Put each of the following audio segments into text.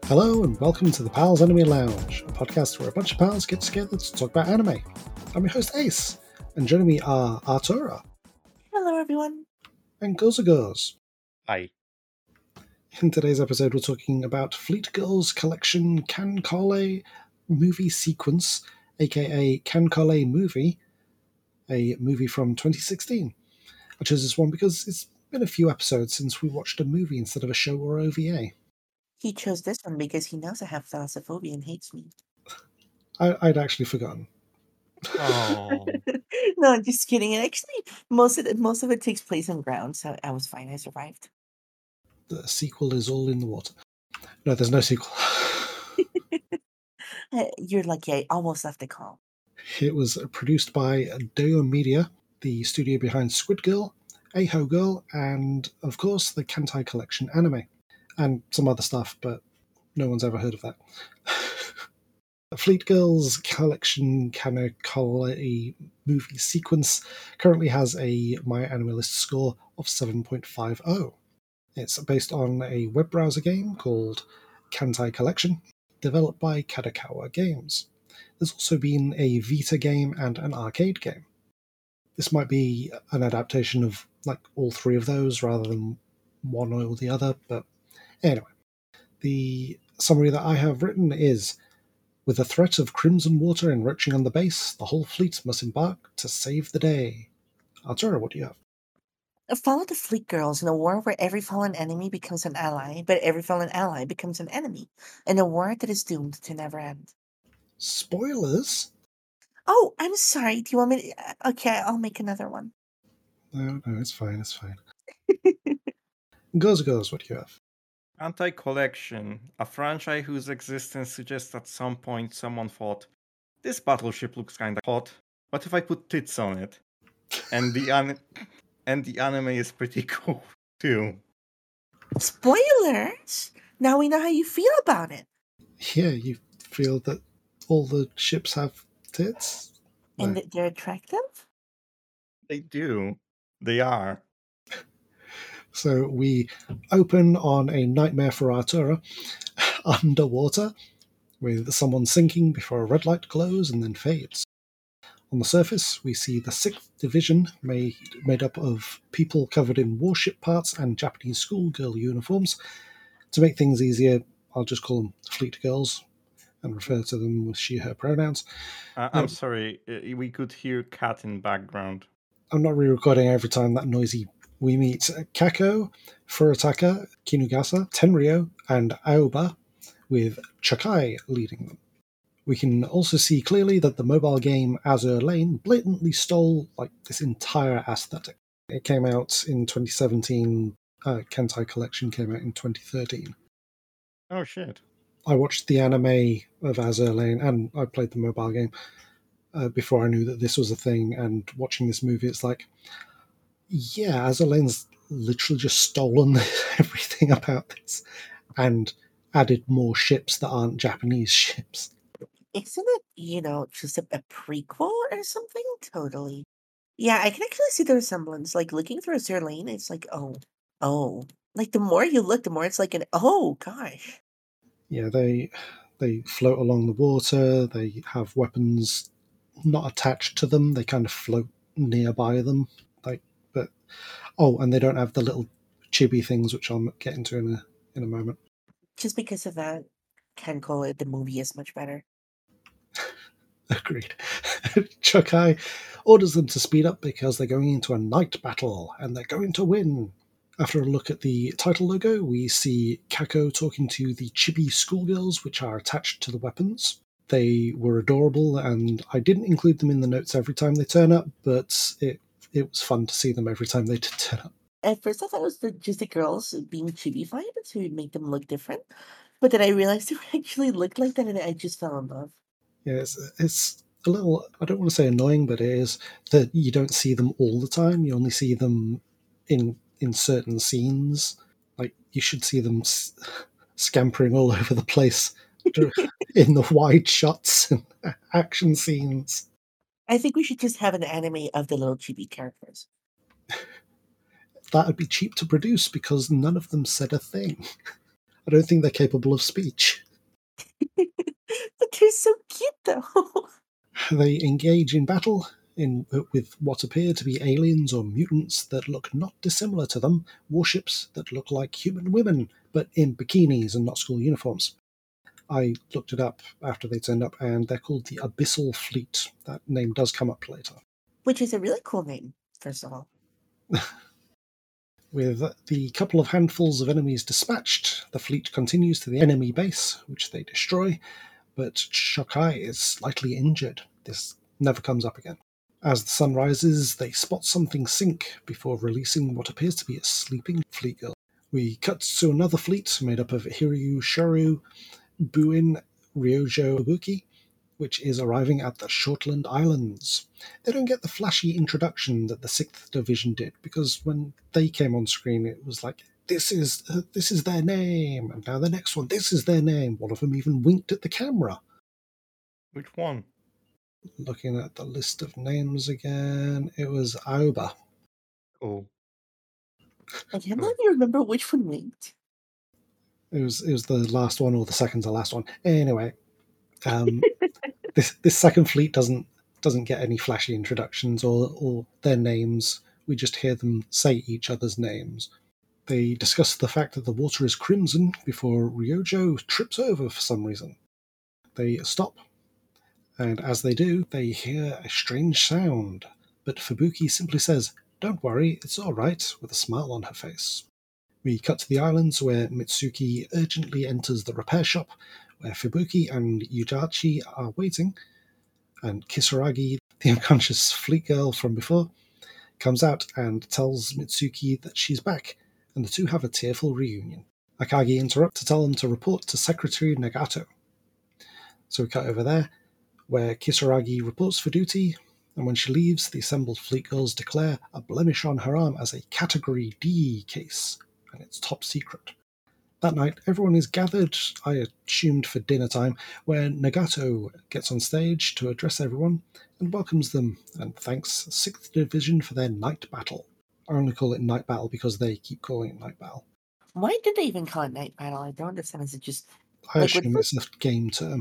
Hello and welcome to the Pals Anime Lounge, a podcast where a bunch of pals get together to talk about anime. I'm your host Ace, and joining me are Artura Hello, everyone. and Gozagos. Hi. In today's episode, we're talking about Fleet Girls Collection Kankole Movie Sequence, aka Kankole Movie, a movie from 2016. I chose this one because it's been a few episodes since we watched a movie instead of a show or OVA. He chose this one because he knows I have thalassophobia and hates me. I'd actually forgotten. Oh. No, I'm just kidding. And actually, most of it takes place on ground, so I was fine. I survived. The sequel is all in the water. No, there's no sequel. You're lucky. I almost left the call. It was produced by Deo Media, the studio behind Squid Girl, Aho Girl, and, of course, the Kantai Collection anime. And some other stuff, but no one's ever heard of that. Fleet Girls Collection Kankole movie sequence currently has a MyAnimeList score of 7.50. It's based on a web browser game called Kantai Collection, developed by Kadokawa Games. There's also been a Vita game and an arcade game. This might be an adaptation of like all three of those rather than one or the other, but anyway. The summary that I have written is, with the threat of crimson water encroaching on the base, the whole fleet must embark to save the day. Artura, what do you have? Follow the Fleet Girls in a war where every fallen enemy becomes an ally, but every fallen ally becomes an enemy, in a war that is doomed to never end. Spoilers? Oh, I'm sorry. Do you want me to... Okay, I'll make another one. No, it's fine, it's fine. Goes, what do you have? Kantai Collection, a franchise whose existence suggests at some point someone thought, this battleship looks kinda hot, what if I put tits on it? And the anime is pretty cool, too. Spoilers? Now we know how you feel about it. Yeah, you feel that all the ships have tits? And No. they're attractive? They do. They are. So we open on a nightmare for Artura, underwater, with someone sinking before a red light glows and then fades. On the surface, we see the 6th Division, made up of people covered in warship parts and Japanese schoolgirl uniforms. To make things easier, I'll just call them Fleet Girls and refer to them with she, her pronouns. I'm sorry, we could hear cat in background. I'm not re-recording every time that noisy. We meet Kako, Furutaka, Kinugasa, Tenryo, and Aoba, with Chakai leading them. We can also see clearly that the mobile game Azure Lane blatantly stole this entire aesthetic. It came out in 2017. Kantai Collection came out in 2013. Oh shit. I watched the anime of Azure Lane and I played the mobile game before I knew that this was a thing, and watching this movie, it's like, yeah, Azure Lane's literally just stolen everything about this and added more ships that aren't Japanese ships. Isn't it, just a prequel or something? Totally. Yeah, I can actually see the resemblance. Like looking through Azure Lane, it's like, oh. Like the more you look, the more it's like oh gosh. Yeah, they float along the water. They have weapons not attached to them. They kind of float nearby them. And they don't have the little chibi things, which I'll get into in a moment. Just because of that, can call it the movie is much better. Agreed. Chukai orders them to speed up because they're going into a night battle and they're going to win. After a look at the title logo, we see Kako talking to the chibi schoolgirls, which are attached to the weapons. They were adorable, and I didn't include them in the notes every time they turn up, but it was fun to see them every time they did turn up. At first, I thought it was just the girls being chibified to make them look different, but then I realized they actually looked like that, and I just fell in love. Yeah, it's a little, I don't want to say annoying, but it is that you don't see them all the time. You only see them in certain scenes. Like, you should see them scampering all over the place in the wide shots and action scenes. I think we should just have an anime of the little chibi characters. That would be cheap to produce because none of them said a thing. I don't think they're capable of speech. But they're so cute, though. They engage in battle with what appear to be aliens or mutants that look not dissimilar to them, warships that look like human women, but in bikinis and not school uniforms. I looked it up after they turned up, and they're called the Abyssal Fleet. That name does come up later. Which is a really cool name, first of all. With the couple of handfuls of enemies dispatched, the fleet continues to the enemy base, which they destroy, but Shokai is slightly injured. This never comes up again. As the sun rises, they spot something sink before releasing what appears to be a sleeping fleet girl. We cut to another fleet made up of Hiryu, Shoru, Buin, Ryojo, Ibuki, which is arriving at the Shortland Islands. They don't get the flashy introduction that the 6th Division did, because when they came on screen, it was like, this is their name, and now the next one, this is their name. One of them even winked at the camera. Which one? Looking at the list of names again, it was Aoba. Oh. I can't even remember which one winked. It was the last one, or the second to last one. Anyway, this second fleet doesn't get any flashy introductions or their names. We just hear them say each other's names. They discuss the fact that the water is crimson before Ryojo trips over for some reason. They stop, and as they do, they hear a strange sound, but Fubuki simply says, "Don't worry, it's all right," with a smile on her face. We cut to the islands where Mitsuki urgently enters the repair shop, where Fubuki and Yudachi are waiting, and Kisaragi, the unconscious fleet girl from before, comes out and tells Mitsuki that she's back, and the two have a tearful reunion. Akagi interrupts to tell them to report to Secretary Nagato. So we cut over there, where Kisaragi reports for duty, and when she leaves, the assembled fleet girls declare a blemish on her arm as a Category D case, and it's top secret. That night, everyone is gathered, I assumed for dinner time, where Nagato gets on stage to address everyone and welcomes them and thanks 6th Division for their night battle. I only call it night battle because they keep calling it night battle. Why did they even call it night battle? I don't understand. Is it just I like assume it's a game term,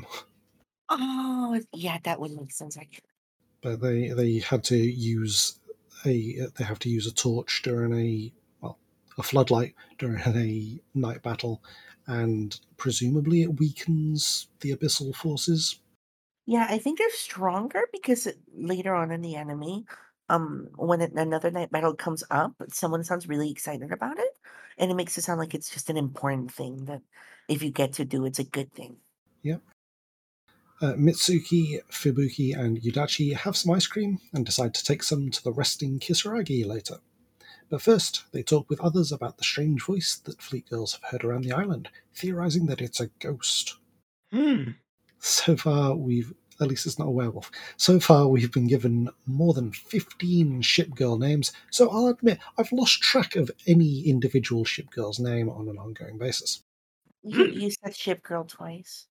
oh yeah, that would make sense actually. but they had to use a torch during a floodlight during a night battle, and presumably it weakens the abyssal forces. Yeah, I think they're stronger because later on in the anime, when another night battle comes up, someone sounds really excited about it, and it makes it sound like it's just an important thing that if you get to do, it's a good thing. Yep. Mitsuki, Fubuki, and Yudachi have some ice cream and decide to take some to the resting Kisaragi later. But first, they talk with others about the strange voice that fleet girls have heard around the island, theorizing that it's a ghost. So far, at least it's not a werewolf. So far, we've been given more than 15 ship girl names, so I'll admit I've lost track of any individual ship girl's name on an ongoing basis. You said ship girl twice.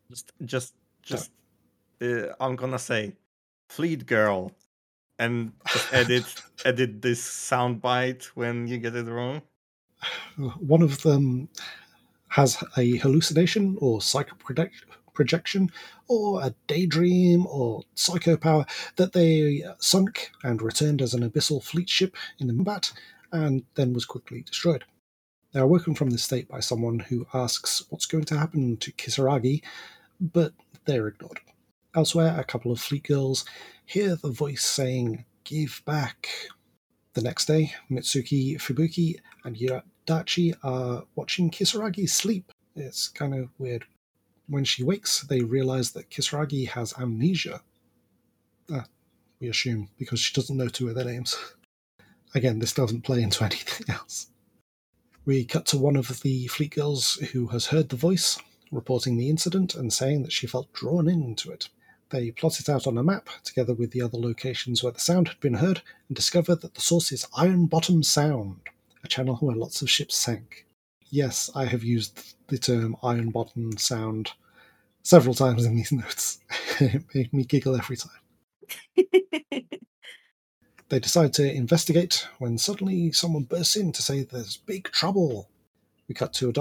I'm gonna say Fleet Girl, and just edit this soundbite when you get it wrong. One of them has a hallucination or projection or a daydream or psychopower that they sunk and returned as an abyssal fleet ship in the Mbat and then was quickly destroyed. They are woken from this state by someone who asks what's going to happen to Kisaragi, but they're ignored. Elsewhere, a couple of fleet girls hear the voice saying, "Give back." The next day, Mitsuki, Fubuki, and Yudachi are watching Kisaragi sleep. It's kind of weird. When she wakes, they realize that Kisaragi has amnesia. We assume, because she doesn't know two of their names. Again, this doesn't play into anything else. We cut to one of the fleet girls who has heard the voice, reporting the incident and saying that she felt drawn into it. They plot it out on a map, together with the other locations where the sound had been heard, and discover that the source is Iron Bottom Sound, a channel where lots of ships sank. Yes, I have used the term Iron Bottom Sound several times in these notes. It made me giggle every time. They decide to investigate when suddenly someone bursts in to say there's big trouble. We cut to a dock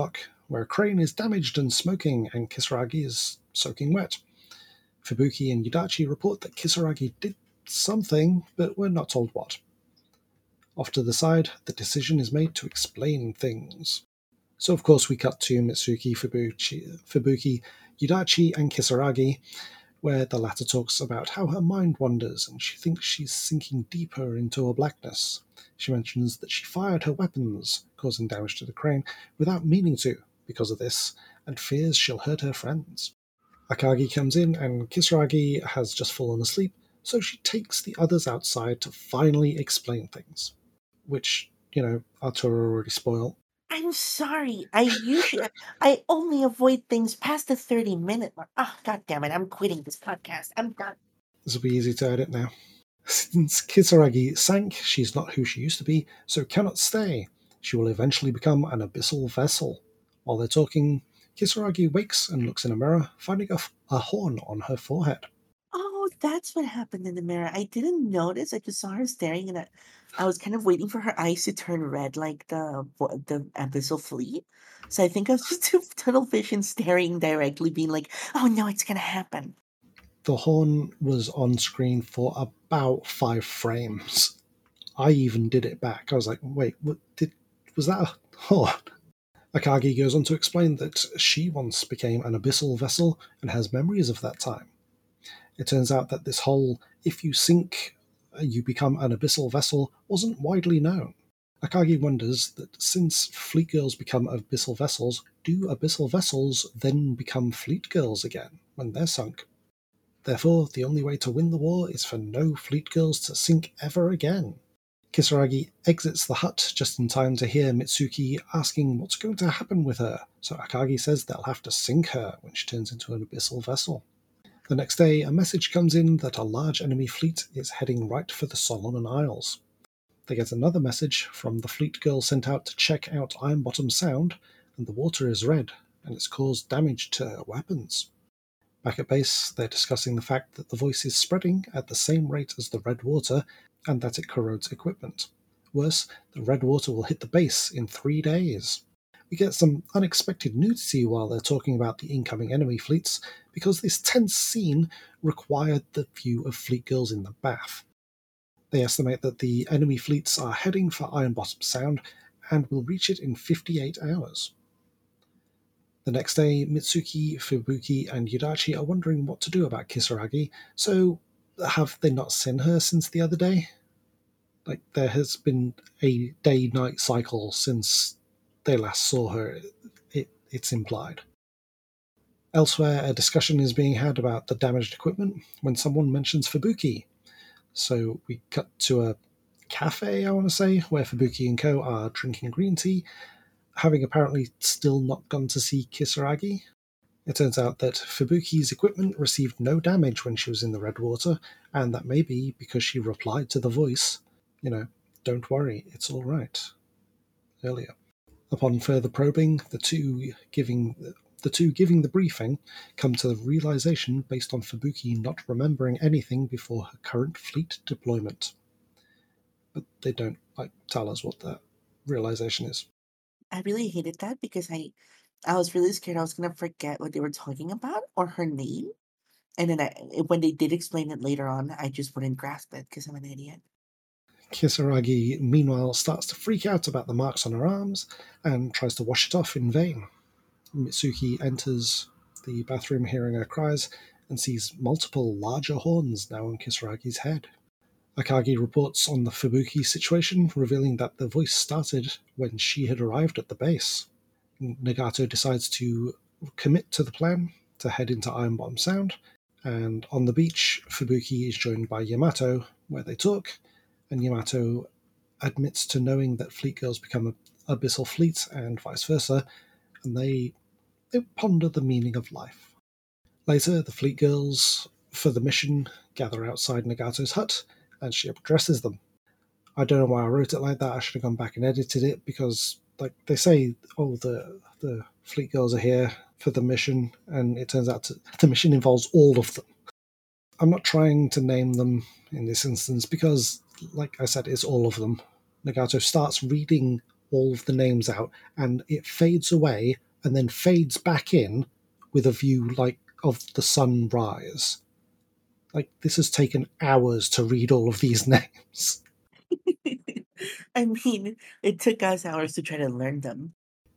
where a crane is damaged and smoking and Kisaragi is soaking wet. Fubuki and Yudachi report that Kisaragi did something, but we're not told what. Off to the side, the decision is made to explain things. So of course we cut to Mitsuki, Fubuki, Yudachi and Kisaragi, where the latter talks about how her mind wanders and she thinks she's sinking deeper into a blackness. She mentions that she fired her weapons, causing damage to the crane, without meaning to because of this, and fears she'll hurt her friends. Akagi comes in and Kisaragi has just fallen asleep, so she takes the others outside to finally explain things. Which, Arturo already spoiled. I'm sorry. I only avoid things past the 30-minute mark. Oh, God damn it. I'm quitting this podcast. I'm done. This will be easy to edit now. Since Kisaragi sank, she's not who she used to be, so cannot stay. She will eventually become an abyssal vessel. While they're talking, Kisaragi wakes and looks in a mirror, finding a horn on her forehead. Oh, that's what happened in the mirror. I didn't notice. I just saw her staring, and I was kind of waiting for her eyes to turn red like the abyssal fleet. So I think I was just a tunnel vision staring directly, being like, oh no, it's going to happen. The horn was on screen for about 5 frames. I even did it back. I was like, wait, was that a horn? Akagi goes on to explain that she once became an abyssal vessel and has memories of that time. It turns out that this whole, if you sink, you become an abyssal vessel, wasn't widely known. Akagi wonders that since fleet girls become abyssal vessels, do abyssal vessels then become fleet girls again when they're sunk? Therefore, the only way to win the war is for no fleet girls to sink ever again. Kisaragi exits the hut just in time to hear Mitsuki asking what's going to happen with her, so Akagi says they'll have to sink her when she turns into an abyssal vessel. The next day, a message comes in that a large enemy fleet is heading right for the Solomon Isles. They get another message from the fleet girl sent out to check out Ironbottom Sound, and the water is red, and it's caused damage to her weapons. Back at base, they're discussing the fact that the voice is spreading at the same rate as the red water, and that it corrodes equipment. Worse, the red water will hit the base in 3 days. We get some unexpected nudity while they're talking about the incoming enemy fleets, because this tense scene required the view of fleet girls in the bath. They estimate that the enemy fleets are heading for Ironbottom Sound and will reach it in 58 hours. The next day, Mitsuki, Fubuki, and Yudachi are wondering what to do about Kisaragi, so have they not seen her since the other day? There has been a day-night cycle since they last saw her, it's implied. Elsewhere, a discussion is being had about the damaged equipment when someone mentions Fubuki. So we cut to a cafe, I want to say, where Fubuki and co are drinking green tea, having apparently still not gone to see Kisaragi. It turns out that Fubuki's equipment received no damage when she was in the red water, and that may be because she replied to the voice, don't worry, it's all right, earlier. Upon further probing, the two giving the briefing come to the realization based on Fubuki not remembering anything before her current fleet deployment. But they don't tell us what that realization is. I really hated that because I was really scared I was going to forget what they were talking about or her name. And then when they did explain it later on, I just wouldn't grasp it because I'm an idiot. Kisaragi, meanwhile, starts to freak out about the marks on her arms and tries to wash it off in vain. Mitsuki enters the bathroom hearing her cries and sees multiple larger horns now on Kisaragi's head. Akagi reports on the Fubuki situation, revealing that the voice started when she had arrived at the base. Nagato decides to commit to the plan to head into Ironbottom Sound, and on the beach, Fubuki is joined by Yamato, where they talk, and Yamato admits to knowing that fleet girls become an abyssal fleet and vice versa, and they ponder the meaning of life. Later, the fleet girls, for the mission, gather outside Nagato's hut, and she addresses them. I don't know why I wrote it like that. I should have gone back and edited it, because they say, the fleet girls are here for the mission, and it turns out the mission involves all of them. I'm not trying to name them in this instance because, like I said, it's all of them. Nagato starts reading all of the names out, and it fades away and then fades back in with a view like of the sunrise. Like, this has taken hours to read all of these names. I mean, it took us hours to try to learn them.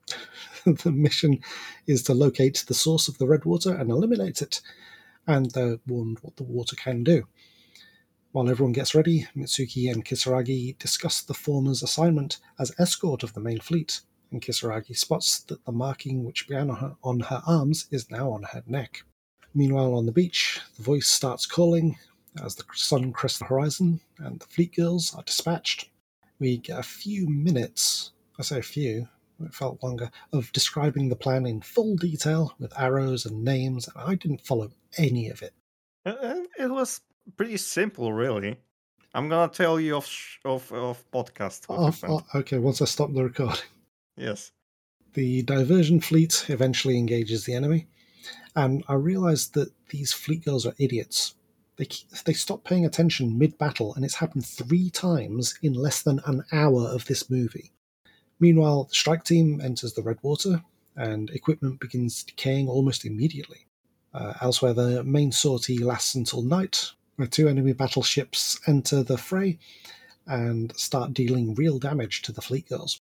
The mission is to locate the source of the red water and eliminate it, and they're warned what the water can do. While everyone gets ready, Mitsuki and Kisaragi discuss the former's assignment as escort of the main fleet, and Kisaragi spots that the marking which began on her arms is now on her neck. Meanwhile, on the beach, the voice starts calling as the sun crests the horizon, and the fleet girls are dispatched. We get a few minutes, I say a few, it felt longer, of describing the plan in full detail with arrows and names, and I didn't follow any of it. It was pretty simple, really. I'm gonna tell you off podcast what happened. Okay, once I stop the recording. Yes. The diversion fleet eventually engages the enemy, and I realized that these fleet girls are idiots. They stop paying attention mid-battle, and it's happened 3 times in less than an hour of this movie. Meanwhile, the strike team enters the red water, and equipment begins decaying almost immediately. Elsewhere, the main sortie lasts until night, where 2 enemy battleships enter the fray and start dealing real damage to the fleet girls.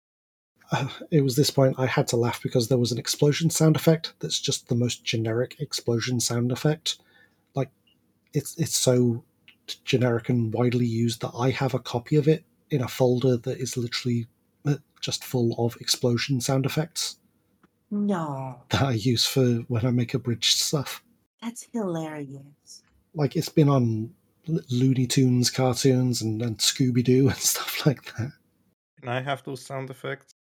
It was this point I had to laugh because there was an explosion sound effect that's just the most generic explosion sound effect. Like, it's so generic and widely used that I have a copy of it in a folder that is literally just full of explosion sound effects No, that I use for when I make abridged stuff. that's hilarious. Like, it's been on Looney Tunes cartoons and Scooby-Doo and stuff like that. Can I have those sound effects?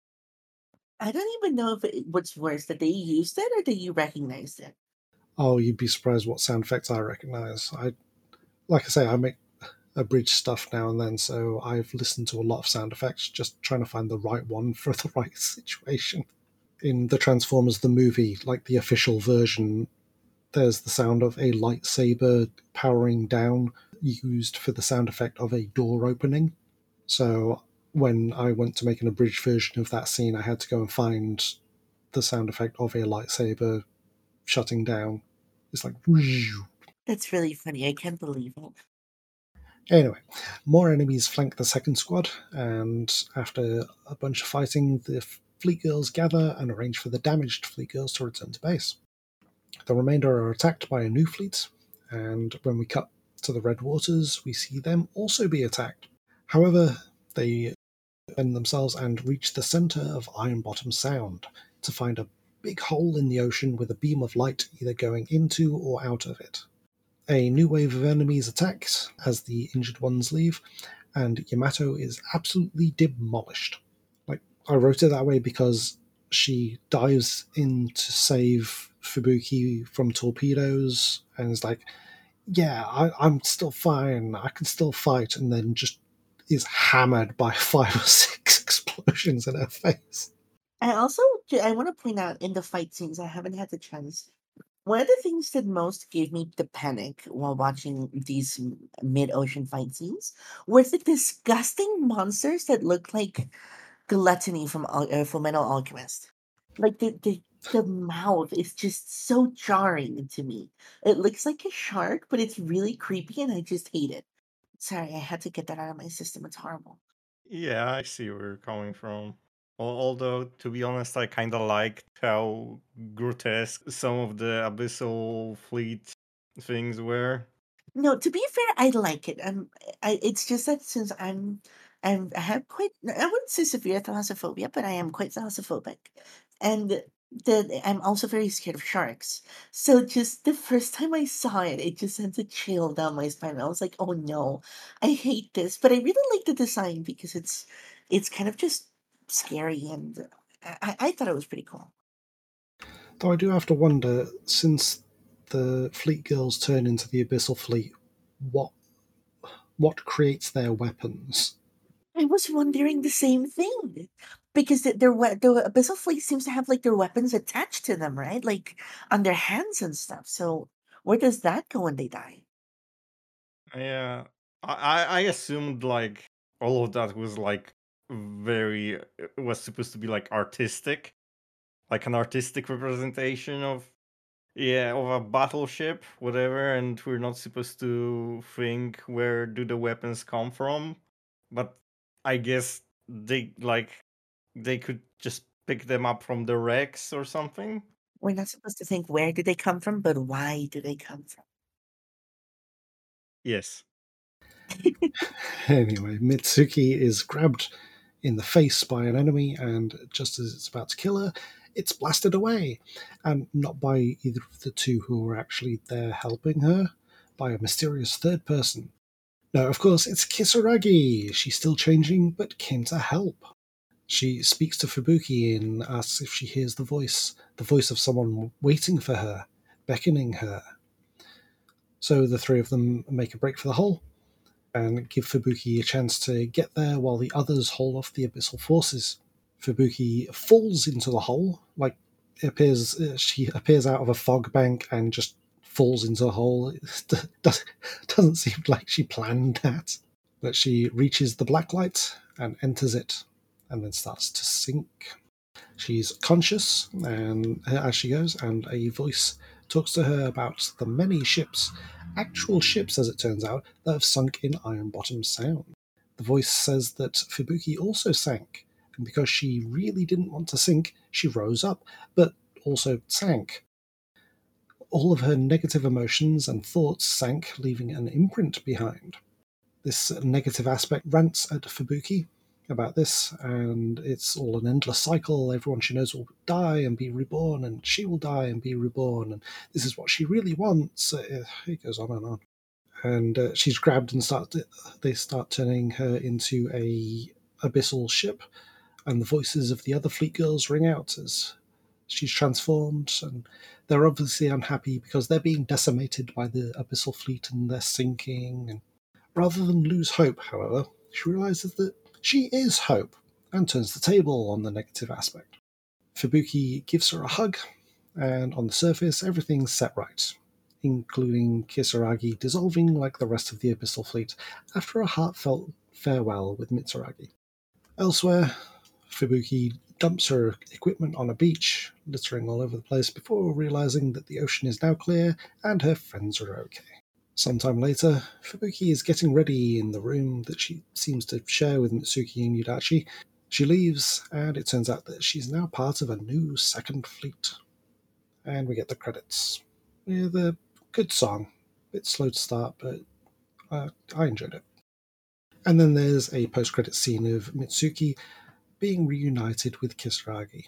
I don't even know if what's worse, that they used it or that you recognized it. Oh, you'd be surprised what sound effects I recognize. Like I say, I make abridged stuff now and then, so I've listened to a lot of sound effects, just trying to find the right one for the right situation. In the Transformers the movie, like the official version, there's the sound of a lightsaber powering down used for the sound effect of a door opening. So when I went to make an abridged version of that scene, I had to go and find the sound effect of a lightsaber shutting down. It's like whoosh. That's really funny. I can't believe it. Anyway, more enemies flank the second squad, and after a bunch of fighting, the fleet girls gather and arrange for the damaged fleet girls to return to base. The remainder are attacked by a new fleet, and when we cut to the Red Waters, we see them also be attacked. However, they defend themselves and reach the center of Iron Bottom Sound to find a big hole in the ocean with a beam of light either going into or out of it. A new wave of enemies attacks as the injured ones leave, and Yamato is absolutely demolished. Like, I wrote it that way because she dives in to save Fubuki from torpedoes and is like, yeah, I'm still fine, I can still fight, and then just is hammered by 5 or 6 explosions in her face. I also I want to point out in the fight scenes, I haven't had the chance. One of the things that most gave me the panic while watching these mid-ocean fight scenes was the disgusting monsters that look like Gluttony from Full Metal Alchemist. Like the mouth is just so jarring to me. It looks like a shark, but it's really creepy, and I just hate it. Sorry, I had to get that out of my system. It's horrible. Yeah, I see where you're coming from. Although, to be honest, I kind of liked how grotesque some of the Abyssal Fleet things were. No, to be fair, I like it. It's just that since I have quite, I wouldn't say severe thalassophobia, but I am quite thalassophobic, and I'm also very scared of sharks. So just the first time I saw it, it just sent a chill down my spine. I was like, oh no, I hate this. But I really like the design because it's kind of just scary, and I thought it was pretty cool. Though I do have to wonder, since the fleet girls turn into the Abyssal Fleet, what what creates their weapons? I was wondering the same thing because the Abyssal Fleet seems to have like their weapons attached to them, right? Like on their hands and stuff. So where does that go when they die? Yeah, I assumed like all of that was like very was supposed to be like artistic, like an artistic representation of a battleship, whatever, and we're not supposed to think where do the weapons come from. But I guess they could just pick them up from the wrecks or something. We're not supposed to think where did they come from, but why do they come from? Yes. Anyway, Mitsuki is grabbed in the face by an enemy, and just as it's about to kill her, it's blasted away. And not by either of the two who were actually there helping her, by a mysterious third person. No, of course, it's Kisaragi. She's still changing, but came to help. She speaks to Fubuki and asks if she hears the voice of someone waiting for her, beckoning her. So the three of them make a break for the hole and give Fubuki a chance to get there while the others hold off the abyssal forces. Fubuki falls into the hole, like she appears out of a fog bank and just falls into the hole. It doesn't seem like she planned that. But she reaches the black light and enters it, and then starts to sink. She's conscious and as she goes, and a voice talks to her about the many ships, actual ships as it turns out, that have sunk in Iron Bottom Sound. The voice says that Fubuki also sank, and because she really didn't want to sink, she rose up, but also sank. All of her negative emotions and thoughts sank, leaving an imprint behind. This negative aspect rants at Fubuki about this, and it's all an endless cycle. Everyone she knows will die and be reborn, and she will die and be reborn, and this is what she really wants. It goes on and on. And she's grabbed and they start turning her into a abyssal ship, and the voices of the other fleet girls ring out as she's transformed, and they're obviously unhappy because they're being decimated by the abyssal fleet and they're sinking. And rather than lose hope, however, she realizes that she is hope and turns the table on the negative aspect. Fubuki gives her a hug, and on the surface, everything's set right, including Kisaragi dissolving like the rest of the abyssal fleet after a heartfelt farewell with Mitsuragi. Elsewhere, Fubuki dumps her equipment on a beach, littering all over the place before realizing that the ocean is now clear and her friends are okay. Sometime later, Fubuki is getting ready in the room that she seems to share with Mitsuki and Yudachi. She leaves, and it turns out that she's now part of a new second fleet. And we get the credits with a good song. Bit slow to start, but I enjoyed it. And then there's a post-credit scene of Mitsuki being reunited with Kisaragi.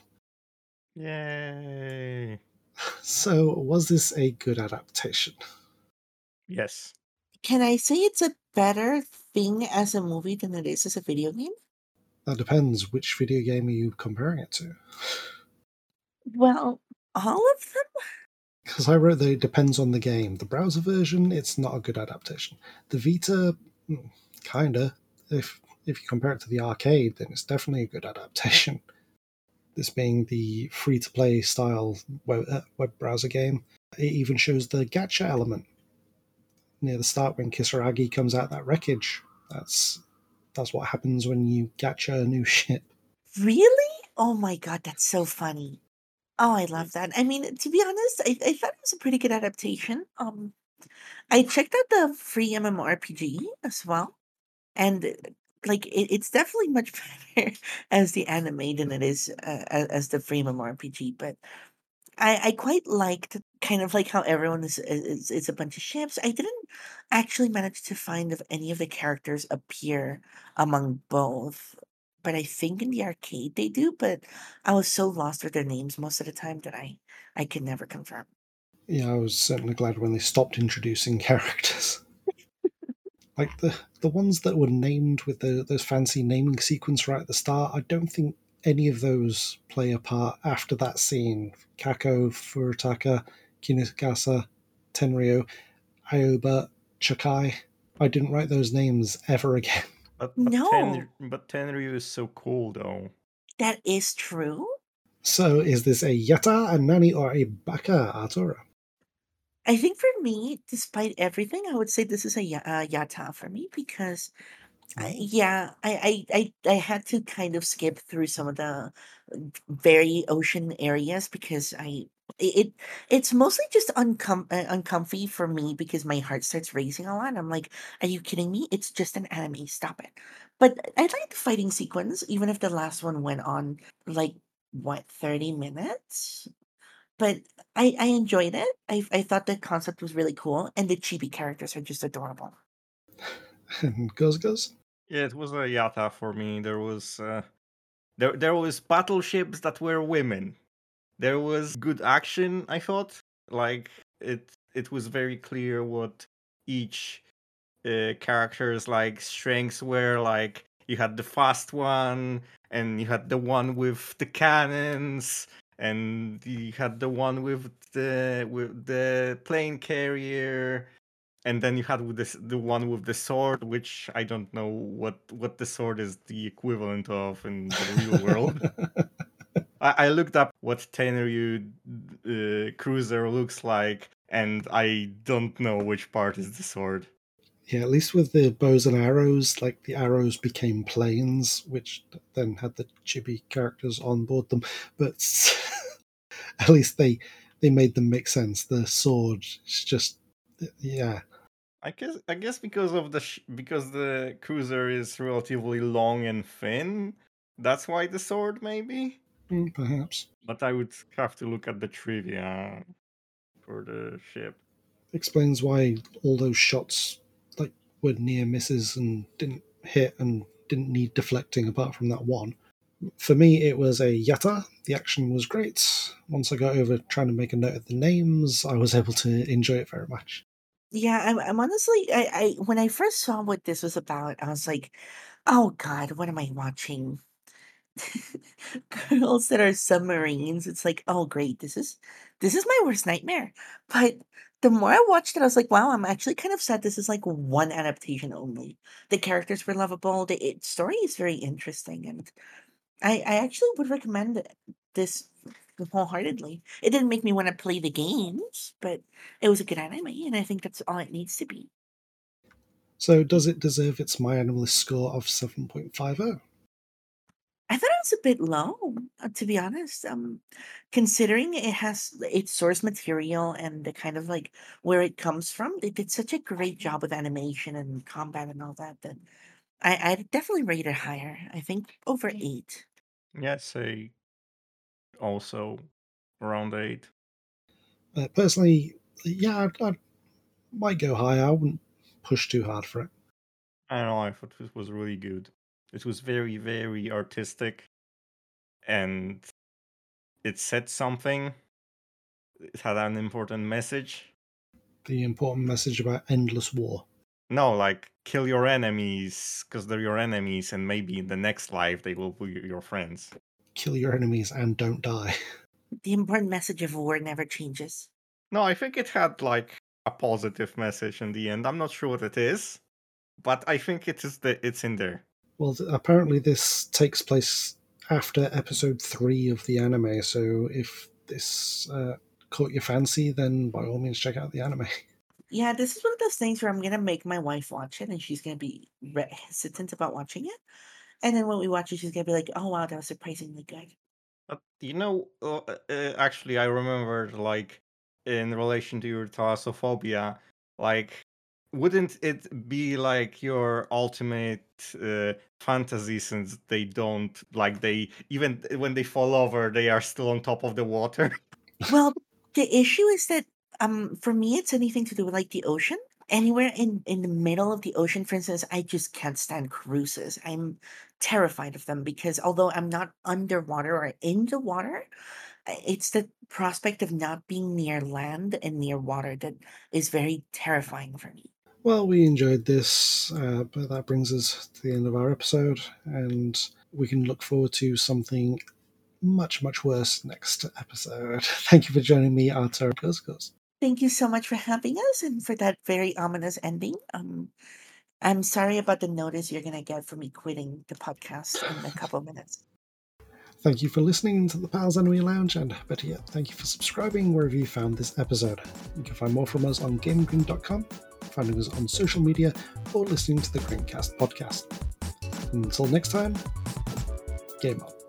Yay! So, was this a good adaptation? Yes. Can I say it's a better thing as a movie than it is as a video game? That depends. Which video game are you comparing it to? Well, all of them? Because I wrote that it depends on the game. The browser version, it's not a good adaptation. The Vita, kinda. If you compare it to the arcade, then it's definitely a good adaptation. This being the free-to-play style web browser game, it even shows the gacha element near the start when Kisaragi comes out that wreckage. That's what happens when you gacha a new ship. Really? Oh my god, that's so funny. Oh, I love that. I mean, to be honest, I thought it was a pretty good adaptation. I checked out the free MMORPG as well, and like it's definitely much better as the anime than it is as the free MMORPG. But I quite liked kind of like how everyone is a bunch of ships. I didn't actually manage to find if any of the characters appear among both, but I think in the arcade they do. But I was so lost with their names most of the time that I could never confirm. Yeah, I was certainly glad when they stopped introducing characters. Like the ones that were named with those fancy naming sequence right at the start, I don't think any of those play a part after that scene. Kako, Furutaka, Kinugasa, Tenryo, Ioba, Chakai. I didn't write those names ever again. But No, Tenryu is so cool though. that is true. So is this a Yata, a Nani, or a Baka, Artura? I think for me, despite everything, I would say this is a yata for me because I had to kind of skip through some of the very ocean areas because it it's mostly just uncomfy for me because my heart starts racing a lot. I'm like, are you kidding me? It's just an anime. Stop it. But I like the fighting sequence, even if the last one went on like what 30 minutes. But I enjoyed it. I thought the concept was really cool, and the chibi characters are just adorable. And Guzguz? Yeah, it was a Yata for me. There was battleships that were women. There was good action, I thought. Like it was very clear what each character's like strengths were. Like you had the fast one, and you had the one with the cannons, and you had the one with the plane carrier, and then you had with the one with the sword, which I don't know what the sword is the equivalent of in the real world. I looked up what Tenryu cruiser looks like, and I don't know which part is the sword. Yeah, at least with the bows and arrows, like the arrows became planes, which then had the chibi characters on board them. But at least they made them make sense. The sword is just, yeah. I guess because of because the cruiser is relatively long and thin, that's why the sword maybe. Perhaps But I would have to look at the trivia for the ship. explains why all those shots like were near misses and didn't hit and didn't need deflecting apart from that one. For me, it was a yatta. The action was great. Once I got over trying to make a note of the names, I was able to enjoy it very much. Yeah, I'm honestly, I when I first saw what this was about, I was like, oh God, what am I watching? Girls that are submarines. It's like, oh great, this is my worst nightmare. But the more I watched it, I was like, wow, I'm actually kind of sad this is like one adaptation only. The characters were lovable. The story is very interesting, and I actually would recommend this wholeheartedly. It didn't make me want to play the games, but it was a good anime, and I think that's all it needs to be. So, does it deserve its My Animalist score of 7.50? I thought it was a bit low, to be honest. Considering it has its source material and the kind of like where it comes from, they did such a great job with animation and combat and all that that I definitely rate it higher. I think over 8. Yeah, say also around 8. Personally, yeah, I might go higher. I wouldn't push too hard for it. I don't know, I thought this was really good. It was very, very artistic, and it said something. It had an important message. The important message about endless war. No, like kill your enemies because they're your enemies, and maybe in the next life they will be your friends. Kill your enemies and don't die. The important message of war never changes. No, I think it had like a positive message in the end. I'm not sure what it is, but I think it's in there. Well, apparently this takes place after episode 3 of the anime, so if this caught your fancy, then by all means check out the anime. Yeah, this is one of those things where I'm gonna make my wife watch it, and she's gonna be hesitant about watching it. And then when we watch it, she's gonna be like, "Oh wow, that was surprisingly good." Actually, I remembered like in relation to your thalassophobia, like wouldn't it be like your ultimate fantasy since they don't like they even when they fall over they are still on top of the water? Well, the issue is that for me it's anything to do with like the ocean. Anywhere in the middle of the ocean, for instance, I just can't stand cruises. I'm terrified of them because although I'm not underwater or in the water, it's the prospect of not being near land and near water that is very terrifying for me. Well, we enjoyed this, but that brings us to the end of our episode, and we can look forward to something much, much worse next episode. Thank you for joining me, Arthur Guzguz. Thank you so much for having us and for that very ominous ending. I'm sorry about the notice you're gonna get for me quitting the podcast in a couple of minutes. Thank you for listening to the Pals Anime Lounge, and better yet, thank you for subscribing wherever you found this episode. You can find more from us on GameGreen.com, finding us on social media, or listening to the Crankcast podcast. And until next time, game on.